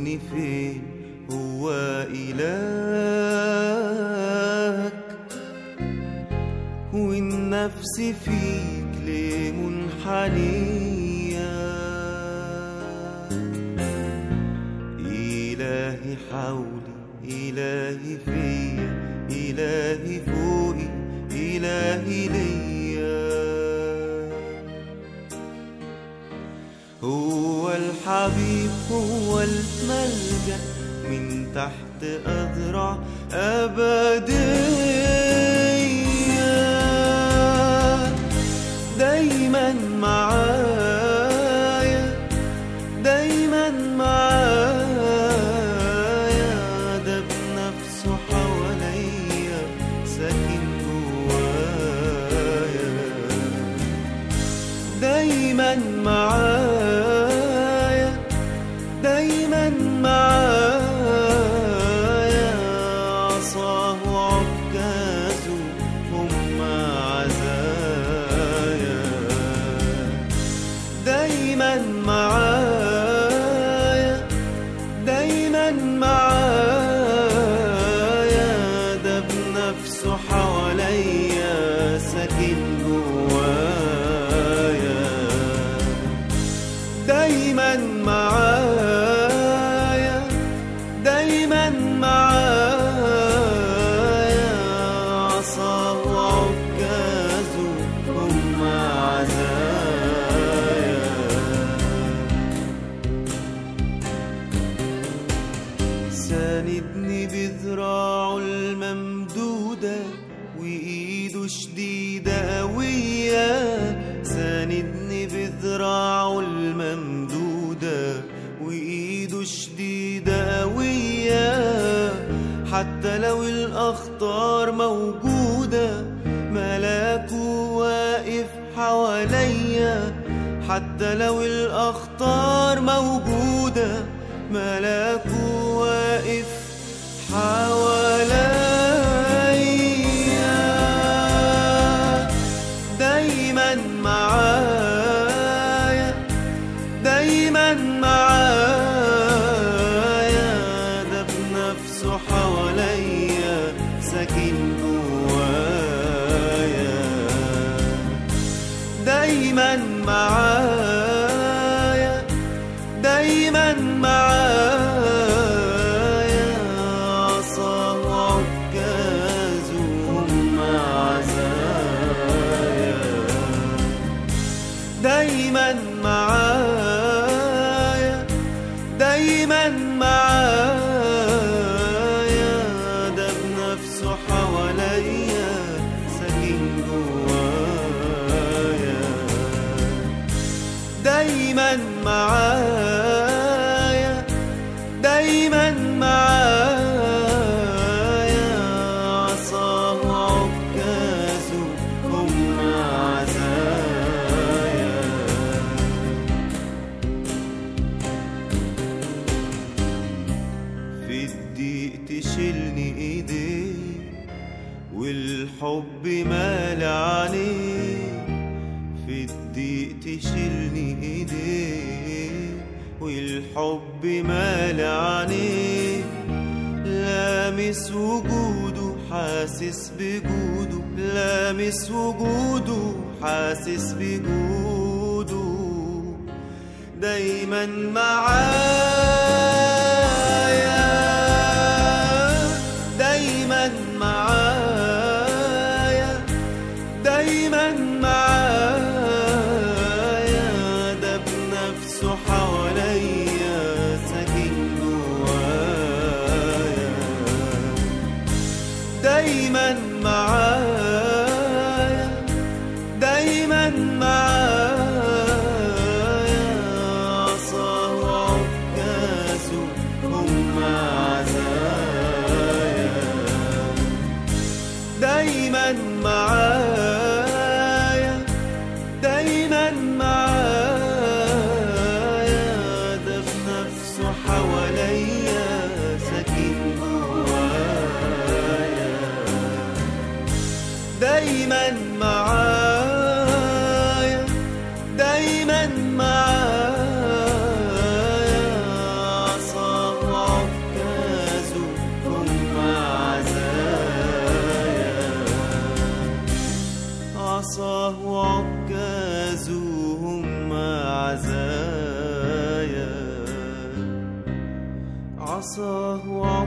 سألني فين هو إلهك، والنفس فيك ليه منحنية. إلهي حولي، إلهي فيا، إلهي فوقي، إلهي ليا. هو الحبيب، هو الملجأ من تحت أذرع أبدية. دايما معايا، دايما معايا، ده بنفسه حواليا ساكن جوايا. دايما معايا، دايما معايا، عصاه وعكازه هم عزايا. دايما معايا، دايما معايا، ده بنفسه حواليا ساكن جوايا. دايما معايا، دايما معايا، عصاه وعكازه هم عزايا. ساندني بذراعه الممدودة وإيده شديدة قوية. ساندني بذراعه الممدودة وإيده شديدة قوية. حتى لو الأخطار موجودة ملاكه واقف حواليا. حتى لو الأخطار موجودة ملاكه واقف حواليا. دايما معايا، دايما معايا، ده بنفسه حواليا ساكن جوايا. دايما معايا، دايما معايا، عصاه وعكازه هم عزايا. دايما معايا، دايما معايا، ده بنفسه حواليا ساكن جوايا. دايما معايا، دايما معايا، عصاه وعكازه هم عزايا. في الضيق تشيلني ايديه والحب مال عليه. في الضيق تشيلني ايديه والحب مال عليه. لامس وجوده حاسس بجوده، لامس وجوده حاسس بجوده. دايما معايا، دايما معايا، دايما معايا، ده بنفسه حواليا ساكن جوايا. دايما معايا، دايما معايا، عصاه وعكازه هم عزايا. دايما معايا، دايما معايا، ده بنفسه حواليا ساكن جوايا. دايما معايا، دايما معايا، عصاه عصاه وعكازهم عزايا، عصاه